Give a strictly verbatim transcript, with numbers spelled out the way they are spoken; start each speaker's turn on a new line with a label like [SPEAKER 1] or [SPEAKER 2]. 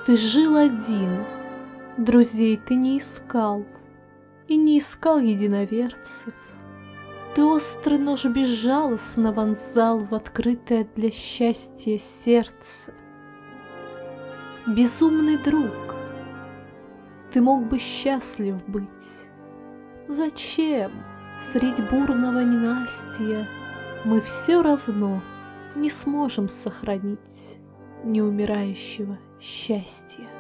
[SPEAKER 1] Ты жил один, друзей ты не искал, и не искал единоверцев. Ты острый нож безжалостно вонзал в открытое для счастья сердце. Безумный друг, ты мог бы счастлив быть. Зачем средь бурного ненастья мы все равно не сможем сохранить неумирающего счастья?